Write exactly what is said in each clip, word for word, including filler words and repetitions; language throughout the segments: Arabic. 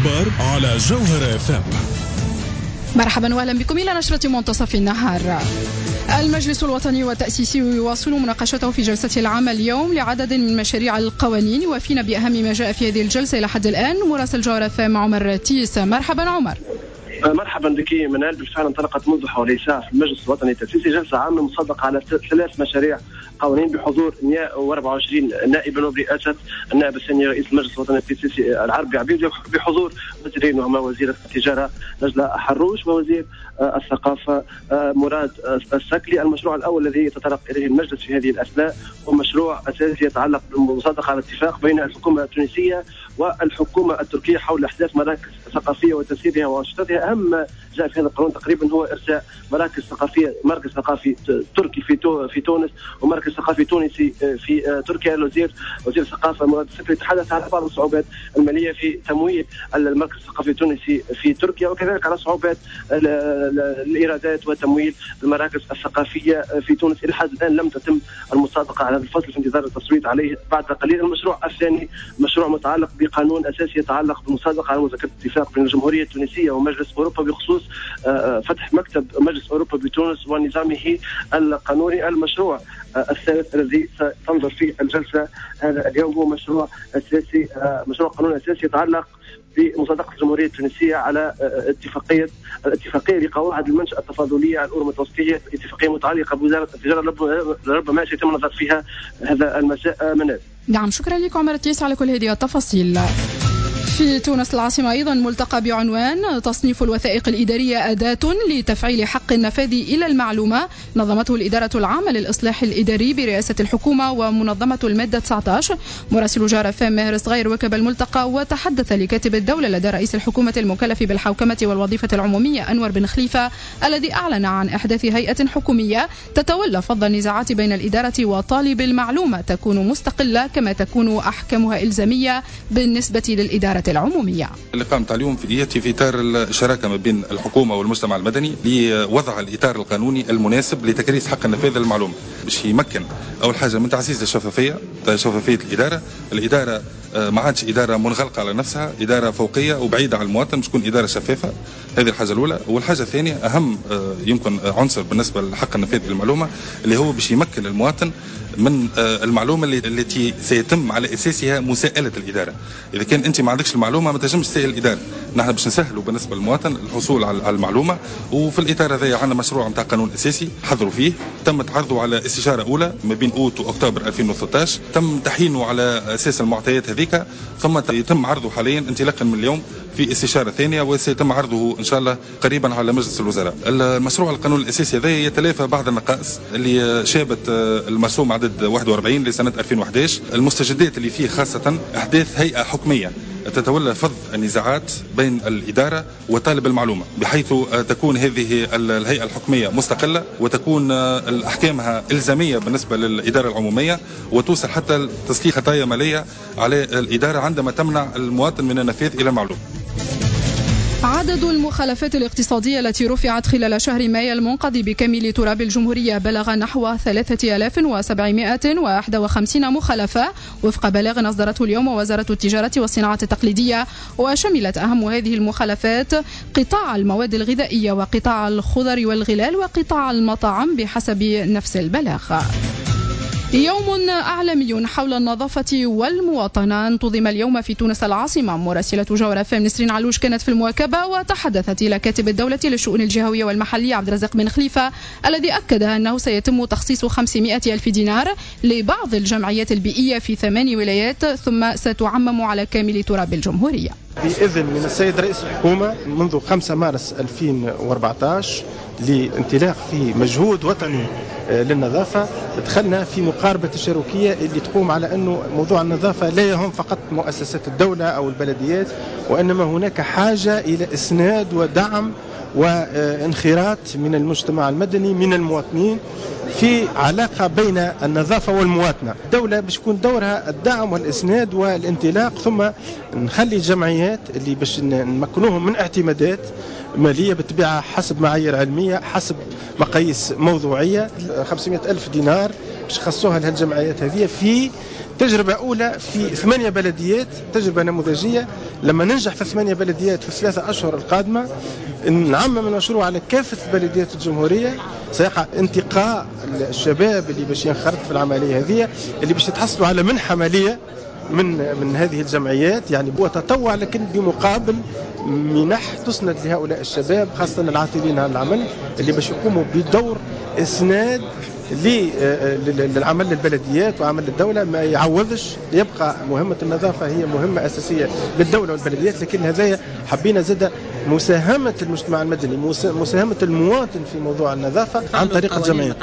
الأخبار على جوهرة اف ام. مرحبا واهلا بكم إلى نشرة منتصف النهار. المجلس الوطني والتأسيسي يواصل مناقشته في جلسته العامة اليوم لعدد من مشاريع القوانين. وفينا بأهم ما جاء في هذه الجلسة إلى حد الآن مراسل جوهرة اف ام عمر تيس. مرحبا عمر. مرحبا بك منال. بالفعل انطلقت منذ حوالي ساعة في المجلس الوطني التأسيسي جلسة عامة مصدقة على ثلاث مشاريع قوانين بحضور مئة وأربعة وعشرين نائبا وبرئاسة النائب الثاني رئيس المجلس الوطني التأسيسي العربي عبيد، بحضور وزيرين وهما وزير التجارة نجلة حروش ووزير الثقافة مراد السكلي. المشروع الأول الذي يتطرق إليه المجلس في هذه الأثناء هو مشروع أساسي يتعلق بالمصادقة على اتفاق بين الحكومة التونسية والحكومة التركية حول إحداث مراكز ثقافية وتسييرها وأنشطتها. أهم ما جاء في هذا القانون تقريبا هو إرساء مراكز ثقافية، مركز ثقافي تركي في في تونس ومركز ثقافي تونسي في تركيا. الوزير وزير الثقافة مراد السكري تحدث على بعض الصعوبات المالية في تمويل المركز الثقافي التونسي في تركيا، وكذلك على صعوبات الإيرادات وتمويل المراكز الثقافية في تونس. إلى حد الآن لم تتم المصادقة على الفصل في انتظار التصويت عليه بعد قليل. المشروع الثاني مشروع متعلق بقانون أساسي يتعلق بالمصادقة على مذكرة اتفاق بين الجمهورية التونسية ومجلس أوروبا بخصوص فتح مكتب مجلس أوروبا بتونس ونظامه القانوني. المشروع الثالث الذي ستنظر فيه الجلسة هذا اليوم هو مشروع أساسي مشروع قانون أساسي يتعلق بمصادقة الجمهورية التونسية على اتفاقية الاتفاقية لقواعد المنشأة التفاضلية على الأورو متوسطية، اتفاقية متعلقة بوزارة التجارة ربما سيتم النظر فيها هذا المساء. منال. نعم، شكرا لك عمر تيس على كل هذه التفاصيل. في تونس العاصمة أيضا ملتقى بعنوان تصنيف الوثائق الإدارية أداة لتفعيل حق النفاذ إلى المعلومة، نظمته الإدارة العامة للإصلاح الإداري برئاسة الحكومة ومنظمة المادة تسعة عشر. مراسل جوهرة اف ام ماهر صغير وكب الملتقى وتحدث لكاتب الدولة لدى رئيس الحكومة المكلف بالحوكمة والوظيفة العمومية أنور بن خليفة، الذي أعلن عن إحداث هيئة حكومية تتولى فض النزاعات بين الإدارة وطالب المعلومة، تكون مستقلة كما تكون أحكامها إلزامية بالنسبة للإدارة العمومية. اللي قامت اليوم يأتي في إطار الشراكة ما بين الحكومة والمجتمع المدني لوضع الإطار القانوني المناسب لتكريس حق النفاذ للمعلومة، باش يمكن أول حاجة من تعزيز الشفافية شفافية الإدارة. الإدارة ما عادش إدارة منغلقة على نفسها، إدارة فوقية وبعيدة عن المواطن، مش تكون إدارة شفافة. هذه الحاجة الأولى. والحاجة الثانية أهم يمكن عنصر بالنسبة لحق النفاذ للمعلومة اللي هو باش يمكن المواطن من المعلومة التي سيتم على أساسها مساءلة الإدارة. إذا كان أنت ما عندكش المعلومة ما تنجمش تسأل الإدارة. نحن باش نسهلوا بالنسبة للمواطن الحصول على المعلومة. وفي الإطار هذا عندنا مشروع نتاع قانون أساسي حضروا فيه، تم عرضه على استشارة أولى ما بين أوت وأكتوبر ألفين وثلاثة عشر، تم تحيينه على أساس المعطيات هذيك، ثم يتم عرضه حاليا انطلاقا من اليوم في استشارة ثانية، وسيتم عرضه إن شاء الله قريبا على مجلس الوزراء. المشروع القانون الأساسي هذا يتلافى بعض النقائص اللي شابت المرسوم عدد واحد وأربعين لسنة ألفين وأحد عشر. المستجدات اللي فيه خاصة إحداث هيئة حكومية تتولى فض النزاعات بين الإدارة وطالب المعلومة، بحيث تكون هذه الهيئة الحكومية مستقلة وتكون أحكامها إلزامية بالنسبة للإدارة العمومية، وتوصل حتى تسليخ خطايا مالية على الإدارة عندما تمنع المواطن من النفاذ إلى المعلومة. عدد المخالفات الاقتصادية التي رفعت خلال شهر مايو المنقضي بكامل تراب الجمهورية بلغ نحو ثلاثة آلاف وسبعمائة وواحد وخمسين مخالفة وفق بلاغ أصدرته اليوم وزارة التجارة والصناعة التقليدية. وشملت أهم هذه المخالفات قطاع المواد الغذائية وقطاع الخضر والغلال وقطاع المطاعم بحسب نفس البلاغ. يوم أعلامي حول النظافة والمواطنة انتظم اليوم في تونس العاصمة. مراسلة جوهرة اف ام نسرين علوش كانت في المواكبة وتحدثت إلى كاتب الدولة للشؤون الجهوية والمحلية عبد الرزاق بن خليفة، الذي أكد أنه سيتم تخصيص خمسمائة ألف دينار لبعض الجمعيات البيئية في ثمان ولايات ثم ستعمم على كامل تراب الجمهورية. بإذن من السيد رئيس الحكومة منذ خمسة مارس ألفين وأربعة عشر لانطلاق في مجهود وطني للنظافة، دخلنا في مقاربة الشراكية اللي تقوم على أنه موضوع النظافة لا يهم فقط مؤسسات الدولة أو البلديات، وإنما هناك حاجة إلى إسناد ودعم وانخراط من المجتمع المدني من المواطنين في علاقة بين النظافة والمواطنة. الدولة باش يكون دورها الدعم والإسناد والانطلاق، ثم نخلي الجمعيات الجمعيات اللي باش نمكنوهم من اعتمادات مالية بالطبيعة حسب معايير علمية حسب مقاييس موضوعية. خمسمائة ألف دينار باش خصوها لهالجمعيات هذه في تجربة أولى في ثمانية بلديات، تجربة نموذجية. لما ننجح في ثمانية بلديات في الثلاثة أشهر القادمة نعمم المشروع على كافة بلديات الجمهورية، سيقع انتقاء الشباب اللي باش ينخرط في العملية هذه اللي باش يتحصلوا على منحة مالية من من هذه الجمعيات، يعني هو تطوع لكن بمقابل منح تسند لهؤلاء الشباب خاصة العاطلين عن العمل اللي باش يقوموا بدور إسناد للعمل للبلديات وعمل الدولة. ما يعوضش، يبقى مهمة النظافة هي مهمة أساسية للدولة والبلديات، لكن هذا حبينا زاد مساهمة المجتمع المدني، مساهمة المواطن في موضوع النظافة عن طريق الجمعيات.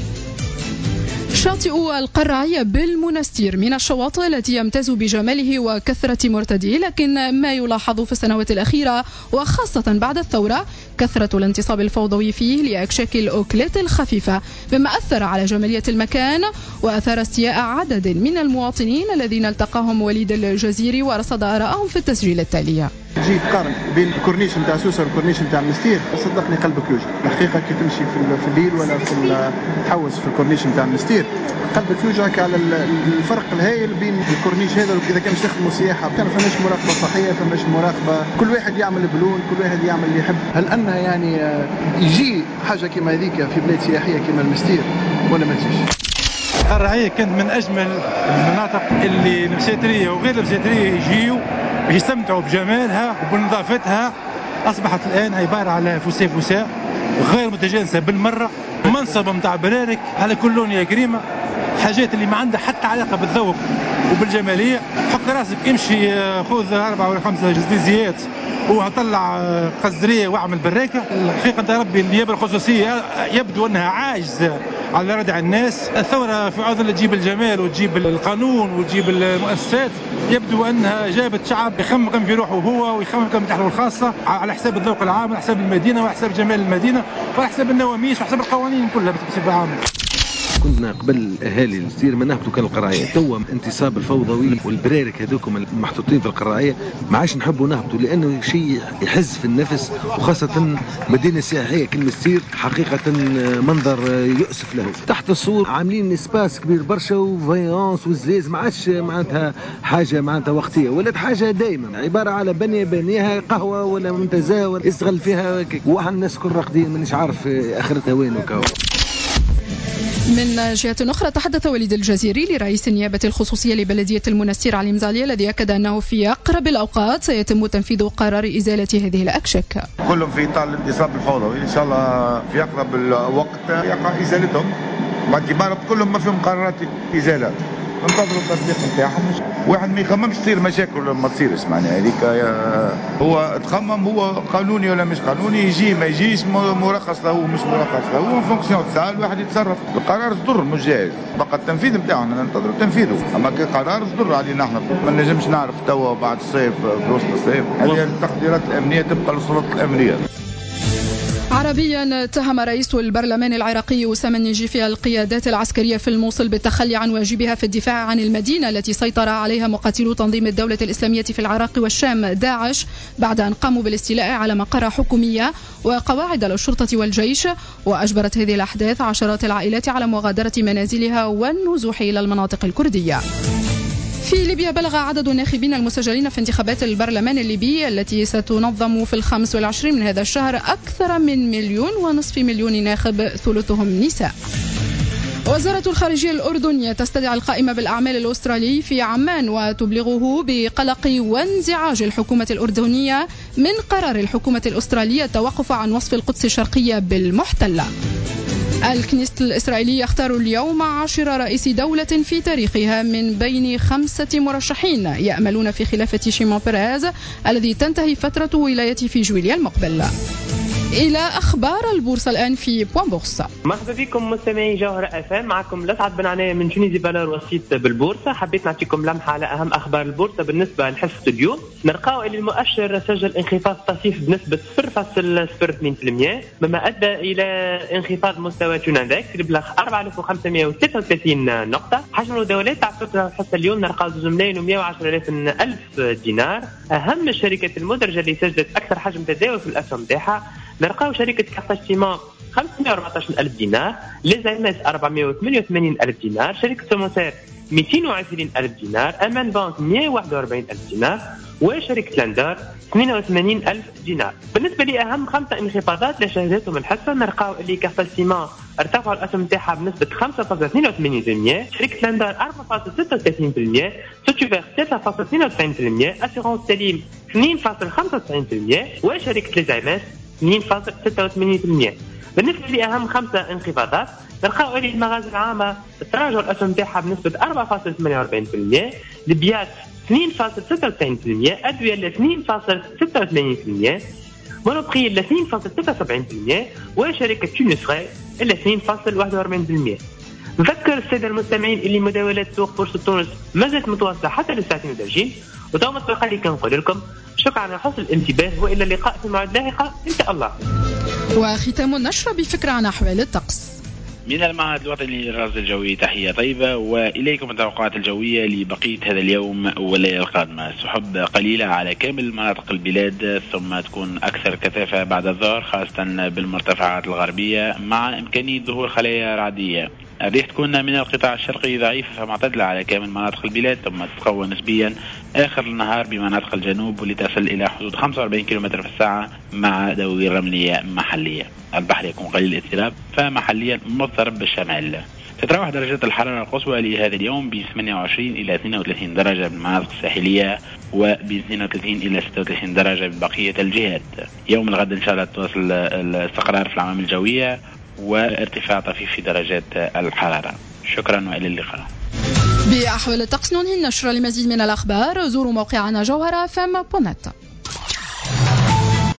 شاطئ القرعية بالمنستير من الشواطئ التي يمتاز بجماله وكثرة مرتديه، لكن ما يلاحظ في السنوات الأخيرة وخاصة بعد الثورة كثرة الانتصاب الفوضوي فيه لأكشاك الأوكليت الخفيفة، مما أثر على جمالية المكان وأثار استياء عدد من المواطنين الذين التقاهم وليد الجزيري ورصد آراءهم في التسجيل التالية. جي تقارن بين الكورنيش نتاع سوسة والكورنيش نتاع المنستير، صدقني قلبك يوجع. الحقيقة كي تمشي في الليل ولا في تحوس في الكورنيش نتاع المنستير قلبك يوجعك على الفرق الهائل بين الكورنيش هذا وإذا كان يستخدموا سياحة. كان فماش مراقبة صحية، فماش مراقبة، كل واحد يعمل بلون، كل واحد يعمل اللي يحب. هل أن يعني يجي حاجة كما هذيك في بلاد سياحية كما المنستير ولا ما تجيش؟ القرعية كانت من أجمل المناطق اللي المسيترية وغير المسيترية يجيوا يستمتعوا بجمالها وبنظافتها. أصبحت الآن عبارة على فساء فساء غير متجانسة بالمرة، منصب متاع برارك على كل لون يا كريمة، حاجات اللي ما عندها حتى علاقة بالذوق وبالجمالية. حط راسك امشي خذ أربعة ولا خمسة جزديزيات وهطلع قزرية واعمل براكة. الحقيقة يا ربي النيابة الخصوصية يبدو أنها عاجزة على ردع الناس. الثورة في عضل تجيب الجمال وتجيب القانون وتجيب المؤسسات، يبدو أنها جابت شعب يخمم في روحه هو ويخمم في متاحه الخاصة على حساب الذوق العام، على حساب المدينة وعلى حساب جمال المدينة وعلى حساب النواميس وعلى حساب القوانين كلها بصفة عامة. كنا قبل اهالي الجزيره ما نهبطوا كان القرايه، توا انتصاب الفوضوي والبرارك هذوكم المحطوطين في القرايه ما عادش نحبوا نهبطوا لانه شيء يحز في النفس، وخاصه مدينه سياحيه كالمستير حقيقه منظر يؤسف له. تحت السور عاملين اسباس كبير برشا وفيونس وزليز، ما عادش معناتها حاجه معناتها وقتيه، ولات حاجه دائما عباره على بنيه بنيها قهوه ولا منتزه ولا يستغل فيها واحد الناس كل راقدين مانيش عارف اخرتها وين وكاو. من جهة أخرى تحدث وليد الجزيري لرئيس النيابة الخصوصية لبلدية المنستير علي مزالية، الذي أكد أنه في أقرب الأوقات سيتم تنفيذ قرار إزالة هذه الأكشاك. كلهم في إطار الانتصاب الفوضوي، إن شاء الله في أقرب الوقت يقع إزالتهم. بعد كبار كلهم ما فيهم قرارات إزالة، ننتظروا التصديق نتاعهم. واحد ما يخممش تصير مشاكل ولا ما تصيرش، معناها هذيك هو تخمم هو قانوني ولا مش قانوني، يجي ما يجيش مرخص له مش مرخص له، هو فونكسيون تاع الواحد يتصرف. القرار صدر مش جاهز، بقى التنفيذ نتاعنا ننتظروا تنفيذه. اما كي قرار صدر علينا احنا ما نجمش نعرف توا بعد الصيف في وسط الصيف. هذه التقديرات الامنيه تبقى للسلطات الامنيه. عربيا اتهم رئيس البرلمان العراقي أسامة النجيفي القيادات العسكرية في الموصل بالتخلي عن واجبها في الدفاع عن المدينة التي سيطر عليها مقاتلو تنظيم الدولة الإسلامية في العراق والشام داعش، بعد أن قاموا بالاستيلاء على مقر حكومية وقواعد للشرطة والجيش. وأجبرت هذه الأحداث عشرات العائلات على مغادرة منازلها والنزوح إلى المناطق الكردية. في ليبيا بلغ عدد الناخبين المسجلين في انتخابات البرلمان الليبي التي ستنظم في الخامس والعشرين من هذا الشهر أكثر من مليون ونصف مليون ناخب، ثلثهم نساء. وزارة الخارجية الأردنية تستدعي القائمة بالأعمال الأسترالي في عمان وتبلغه بقلق وانزعاج الحكومة الأردنية من قرار الحكومة الأسترالية التوقف عن وصف القدس الشرقية بالمحتلة. الكنيست الإسرائيلي يختار اليوم عاشر رئيس دولة في تاريخها من بين خمسة مرشحين يأملون في خلافة شيمون بيريز الذي تنتهي فترة ولايته في جويليا المقبل. إلى أخبار البورصة الآن في بوان بورصة. مرحبا بكم مستمعي جوهرة اف ام، معكم لسعد بن عناية من تونيزي فالور وسيط بالبورصة. حبيت نعطيكم لمحة على أهم أخبار البورصة بالنسبة لحصة اليوم. نلقاو أن المؤشر سجل انخفاض طفيف بنسبة صفر فاصلة صفر اثنين بالمئة، مما أدى إلى انخفاض مستوى تون اندكس اللي بلغ أربعة آلاف وخمسمائة وثلاثة وثلاثين نقطة. حجم المداولات تاع حتى اليوم نلقاو زوج ملايين ومئة وعشرة آلاف ألف دينار. أهم الشركات المدرجة اللي سجلت أكثر حجم تداول في الأسهم تاعها نلقاو شركة كارتاج سيمون خمسمائة وأربعة عشر ألف دينار، ليزايمس أربعمائة وثمانية وثمانين ألف دينار، شركة سوموسير مئتين وعشرين ألف دينار، أمان بانك مئة وواحد وأربعين ألف دينار، وشركة لاندار ثمانية وثمانين ألف دينار. بالنسبة لأهم خمسة انخفاضات اللي شهدتهم الحصة نلقاو اللي كارتاج سيمون ارتفعوا الأسهم تاعها بنسبة خمسة فاصلة اثنين وثمانين بالمئة، شركة لاندار أربعة فاصلة ستة وثلاثين بالمئة، سوتشوفير ثلاثة فاصلة اثنين وتسعين بالمئة، أسيرونس سليم اثنين فاصلة خمسة وتسعين بالمئة، وشركة ليزايمس اثنين فاصلة ستة وثمانين بالمئة. بالنسبة لأهم خمسة انخفاضات نلقاو اللي المغازل العامة تراجع الأسهم تاعها بنسبة أربعة فاصلة ثمانية وأربعين بالمئة، البيات اثنين فاصلة ستة وتسعين بالمئة، أدوية اثنين فاصلة ستة وثمانين بالمئة، مونوبري اثنين فاصلة ستة وسبعين بالمئة، وشركة تونس فري اثنين فاصلة واحد وأربعين بالمئة. نذكر السادة المستمعين اللي مداولات سوق بورصة تونس ما زالت متواصلة حتى للساعتين وثلاثين، وتوما الطريقة اللي كنقول لكم شكرا على حسن الانتباه، وإلى اللقاء في موعد لاحقة إن شاء الله. وختام النشرة بفكرة عن أحوال الطقس من المعهد الوطني للرصد الجوي. تحية طيبة وإليكم التوقعات الجوية لبقية هذا اليوم والليلة القادمة. سحب قليلة على كامل مناطق البلاد، ثم تكون أكثر كثافة بعد الظهر خاصة بالمرتفعات الغربية مع إمكانية ظهور خلايا رعدية. الريح تكون من القطاع الشرقي ضعيفة فمعتدلة على كامل مناطق البلاد، ثم تتقوى نسبيا آخر النهار بمناطق الجنوب ولتصل إلى حدود خمسة وأربعين كيلومتر في الساعة مع دوير رملية محلية. البحر يكون قليل الاضطراب فمحليا مضطرب بالشمال. تتراوح درجات الحرارة القصوى لهذا اليوم ب ثمانية وعشرين إلى اثنين وثلاثين درجة بالمناطق الساحلية وب اثنين وثلاثين إلى ستة وثلاثين درجة ببقية الجهات. يوم الغد إن شاء الله تواصل الاستقرار في العوامل الجوية وارتفاع طفيف في درجات الحرارة. شكرا وإلى اللقاء. بأحوال الطقس ننهي النشرة. لمزيد من الأخبار زوروا موقعنا جوهرة فام بونت.